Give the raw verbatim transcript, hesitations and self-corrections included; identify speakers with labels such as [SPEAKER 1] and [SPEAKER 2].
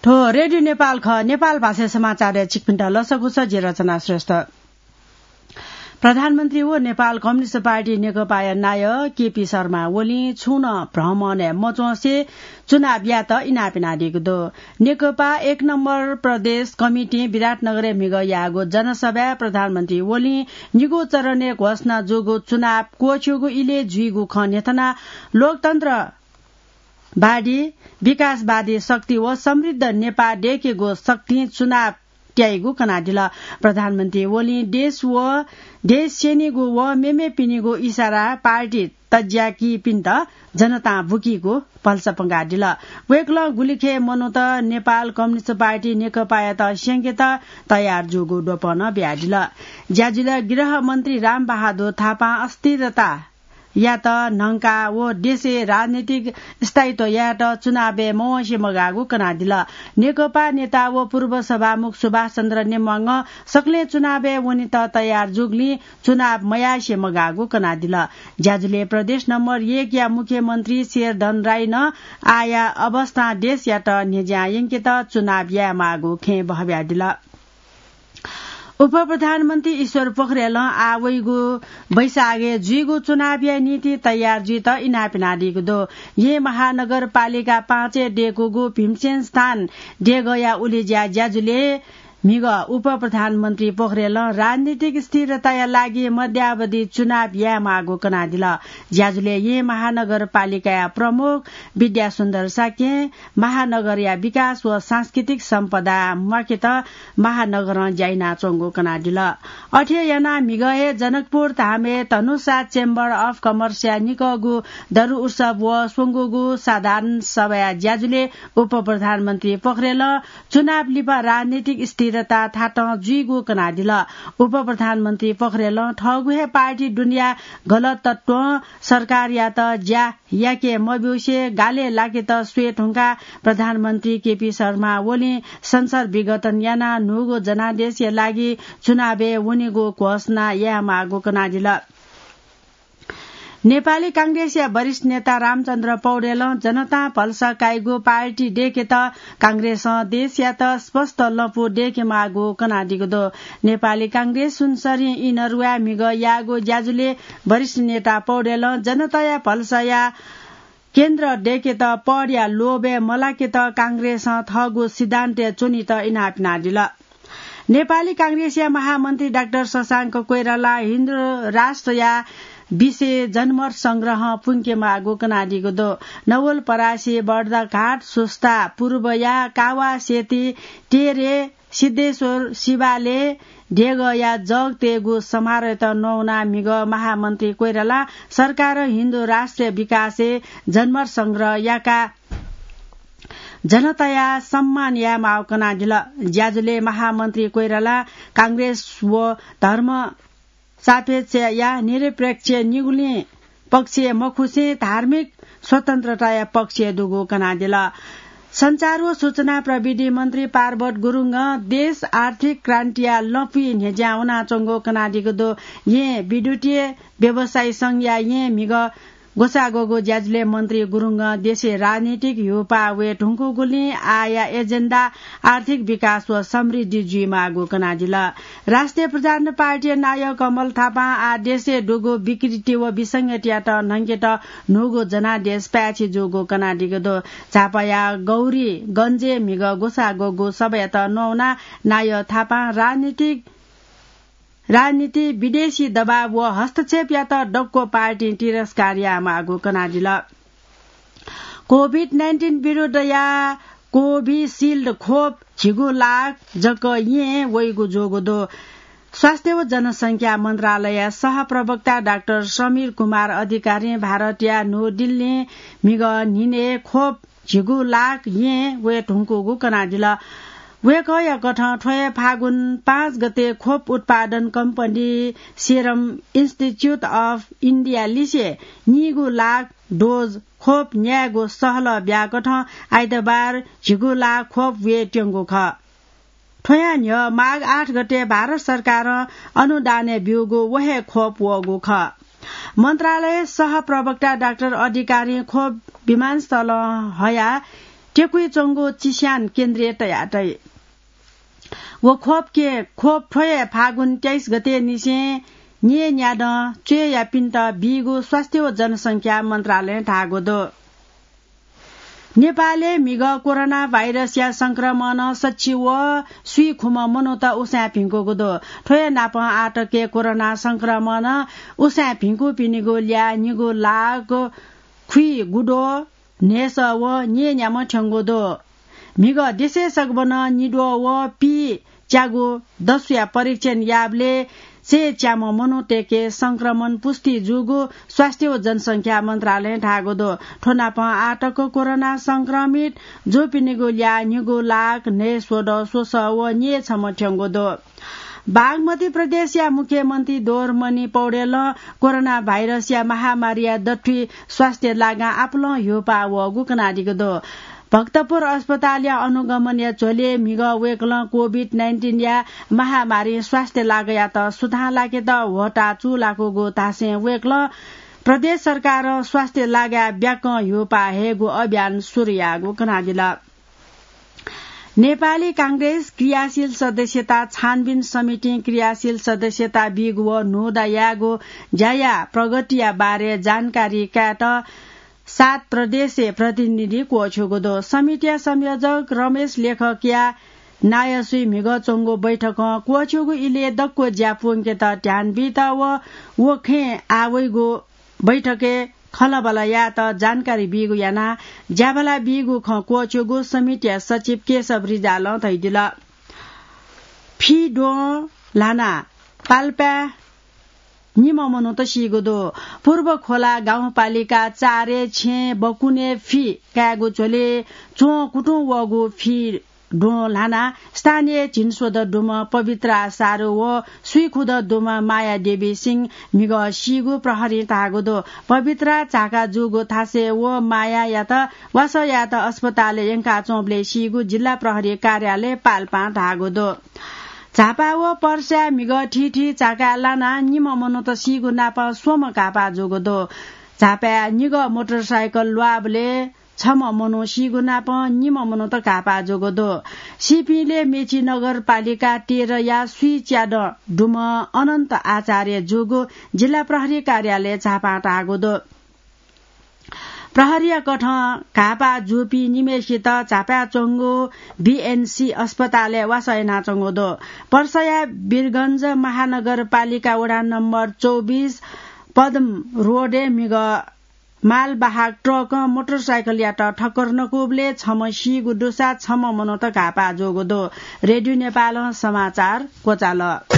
[SPEAKER 1] ठो रेडियो नेपाल ख नेपाल भाषा समाचार चिकपिन्ट लसकुस जे रचना श्रेष्ठ प्रधानमन्त्री वो नेपाल कम्युनिस्ट पार्टी नेकपा नाय केपी शर्मा ओली छुन भ्रमण मचोसे चुनाव या त इनापिना दिएको दो नेकपा एक नम्बर प्रदेश कमिटी विराटनगर मिग यागो जनसभा प्रधानमन्त्री ओली निगो चरणे घोषणा जोगो चुनाव कोछ्योगो इले जुइगो ख नेतना लोकतन्त्र बाडी विकासवादी शक्ति व समृद्ध नेपाल डेकेगो शक्ति चुनाव ट्याइगो कनाडिल प्रधानमन्त्री ओली देश व देश सेनीगो व मेमे पिनीगो इशारा पार्टी तज्याकी पिन्त जनता बुकीगो पल्स पंगाडिल वेक्ल गुलिखे मनो त नेपाल कम्युनिस्ट पार्टी नेकपा त संकेत तयार जोगो डोपन ब्याडिल ज्याजुल गृह मन्त्री राम बहादुर थापा अस्थिरता या त नंका वो देशे राजनीतिक स्थायित्व या त चुनावे मोहसे मगागो कनादिल नेकपा नेता वो पूर्व सभामुख सुभाष चन्द्र नेमाङ सक्ले चुनावे उनी त तयार जुगली चुनाव मयासे मगागो कनादिल ज्याजुले प्रदेश नम्बर एक या मुख्यमन्त्री शेरधन राई न आया अवस्था देश या त नेज्या यंकित चुनाव या मागो खे बहब्यादिल उप प्रधानमन्त्री ईश्वर पोखरेल आवैगो बैसागे जुइगो चुनावी नीति तयार जुइ त इनापिना दिएको दो ये महानगरपालिका पाँचे डेकोगो भीमसेन स्थान डेगया उलिज्या ज्याजुले मिग उप प्रधानमन्त्री पोखरेल राजनीतिक स्थिरताया लागि मध्यावधि चुनाव या मागो कनादिल ज्याजुले ये महानगरपालिका प्रमुख विद्या सुन्दर साके महानगर या विकास व सांस्कृतिक सम्पदा माकेत महानगर ज्याइना चोंगो कनादिल अठेयना मिगए जनकपुर धामे तनुसा चेम्बर अफ कमर्स या निकगु दरु उत्सव व सोंगोगु साधारण सभा ज्याजुले उप प्रधानमन्त्री पोखरेल चुनाव लिपा राजनीतिक स्थिर थाट जुइगो कनादिल उप प्रधानमन्त्री पोखरेल ठगुहे पार्टी दुनिया गलत तत्व सरकार या त ज्या याके मब्युसे गाले लागे त स्वेट हुँका प्रधानमन्त्री केपी शर्मा ओली संसद विगतन याना नुगो जनादेश या लागि चुनावे उनीगो घोषणा या मागो कनादिल नेपाली कांग्रेस या वरिष्ठ नेता रामचन्द्र पौडेल जनता भल्सा काइगो पार्टी डेके त कांग्रेस देश या त स्पष्ट लपो डेके मागो कनादिगो दो नेपाली कांग्रेस सुनसरी इनरुवा मिग यागो ज्याजुले वरिष्ठ नेता पौडेल जनता या भल्सा या केन्द्र डेके त पढ्या लोबे मलाके त कांग्रेस थगो सिद्धान्त चुनि त इनापिना दिल नेपाली कांग्रेस या महामन्त्री डाक्टर शशाङ्क कोइराला हिन्दू राष्ट्र या विषय जनमत संग्रह पुङ्के मागो कनाडिगो दो नवल परासी बर्दा घाट सुस्ता पूर्व या कावा सेती टेरे सिद्धेश्वर शिवाले ढेग या जग तेगु समारोह त नौना मिग महामन्त्री कोइराला सरकार हिन्दू राष्ट्रिय विकासे जनमत संग्रह याका जनताया सम्मान या माव कनाडिल ज्याजुले महामन्त्री कोइराला कांग्रेस व धर्म सापेक्ष या निरपेक्ष निगुले पक्ष मखुसे धार्मिक स्वतन्त्रता या पक्ष दुगो कनादिल संचार व सूचना प्रविधि मन्त्री पार्वत गुरुङ देश आर्थिक क्रान्तिया लपी नेज्याउना चंगो कनाडिगो दो ये विद्युतीय व्यवसाय संघ या ये मिग गोसागोगो ज्याजुले मन्त्री गुरुङ देशे राजनीतिक युपा वे ढुङ्को गुली आया एजेन्डा आर्थिक विकास व समृद्धि जुइ मागो कनादिल राष्ट्रिय प्रजातन्त्र पार्टी नायक कमल थापा आ देशे डुगो विकृति व विसंगतिया त नंगेट नुगो जनादेश प्याछि जोगो कनाडिगो दो झापाया गौरी गञ्जे मिग गोसागोगो सबै त नौना नाय थापा राजनीतिक राजनीति विदेशी दबाव व हस्तक्षेप या त डक्को पार्टी तिरस्कार या मागो कनाडिल कोभिड नाइन्टीन विरूद्ध या कोभिशील्ड खोप छिगो लाख जक ये वैगो जोगो दो स्वास्थ्य व जनसंख्या मन्त्रालय सहप्रवक्ता डाक्टर समीर कुमार अधिकारी भारतीय नो दिल्ली मिग निने खोप छिगो लाख ये वे ढुङ्को कनाडिल वेकया गठ ठोय फागुन पाँच गते खोप उत्पादन company Serum Institute of India लिसे निगु लाख डोज खोप न्यागो सहल ब्यागठ आइतबार झिगु लाख खोप वे ट्यङ्गो ख ठोया माघ आठ गते भारत सरकार अनुदाने ब्युगो वहे खोप वगो ख मन्त्रालय सह प्रवक्ता डाक्टर अधिकारी खोप विमानस्थल हया टेकुई चंगो चिस्यान केन्द्रीय तयाटै वो खोप के खोप ठोये फागुन तेइस गते निसे nye nyada chue ya pinta bigo स्वास्थ्य व जनसंख्या मन्त्रालय ढागो दो नेपालले मिग कोरोना भाइरस या संक्रमण सचिव सुई खुम मनोता उसा भिंको दो ठोय नाप आटके कोरोना संक्रमण उसा भिंको पिनिगो ल्या निगो लाग खुई गुडो नेस व nye न्याम ठंगो दो मिग देशे सगबन निडो व पी च्यागो दसया परीक्षण याबले से च्याम मनोटेके संक्रमण पुष्टि जुगो स्वास्थ्य व जनसंख्या मन्त्रालय ढागो दो ठोनाप आटक कोरोना संक्रमित जो पिनिगो ल्या निगो लाग ने सोड सोस व nye छम ठ्यंगो दो बागमती प्रदेश या मुख्यमन्त्री दोरमणि पौडेल कोरोना भाइरस या महामारी या दठी स्वास्थ्य लागा आपल योपा व गुकनादिगो दो भक्तपुर अस्पताल या अनुगमन या झोले मिग वेक्ल कोभिड नाइन्टीन या महामारी स्वास्थ्य लागया त सुधा लागे त वटा चुलाको गो तासे वेक्ल प्रदेश सरकार स्वास्थ्य लाग्या ब्याक योपा हेगो अभियान सूर्यागो कनादिला नेपाली कांग्रेस क्रियाशील सदस्यता छानबिन समिति क्रियाशील सदस्यता बिग व नोदायागो जाया प्रगतिया बारे जानकारी काट सात प्रदेशीय प्रतिनिधि कोछोगो दो समितिया संयोजक रमेश लेखकिया नायसुई मिग चोंगो बैठक कोछोगो इले दक्को ज्यापुङ के त ध्यान बिता व वखे आवैगो बैठके खलबला या त जानकारी बिगु याना ज्याबला बिगु ख कोछोगो समितिया सचिव केशव रिजाल थैदिला फिडो लाना पाल्पा निम मनो त सिगोदो पूर्व खोला गाउँपालिका चारे छे बकुने फी कागो चोले चो कुटु वगो फी डो लाना स्थानीय चिन्सोद डुम पवित्र सारो व सुइखुद डुम माया देवी सिंह मिग सिगो प्रहरी तागोदो पवित्र चाका जुगो थासे व माया या त वास या त अस्पताल यंका चोब्ले सिगो जिल्ला प्रहरी कार्यालय पाल्पा ढागोदो झापा व पर्स्या मिग ठिठी चाका लाना निम मनो त सिगो नाप सोम कापा जोगोदो झापा निग मोटरसाइकल ल्वाबले छम मनो सिगो नाप निम मनो त कापा जोगोदो सिपीले मेची नगरपालिका तेह्र या सुई च्याड डुम अनन्त आचार्य जोगो जिल्ला प्रहरी कार्यालय झापा टागोदो प्रहरीय कठ घापा जोपी निमेसित झापा चंगो बीएनसी अस्पताल वासयना चंगोदो पर्सया वीरगंज महानगरपालिका वडा नम्बर चौबीस पदम रोडे मिग मालवाहक ट्रक मोटरसाइकल यात ठक्कर नकोबले छम सिगु डोसा छम मनोत घापा जोगोदो रेडियो नेपाल समाचार कोचाल।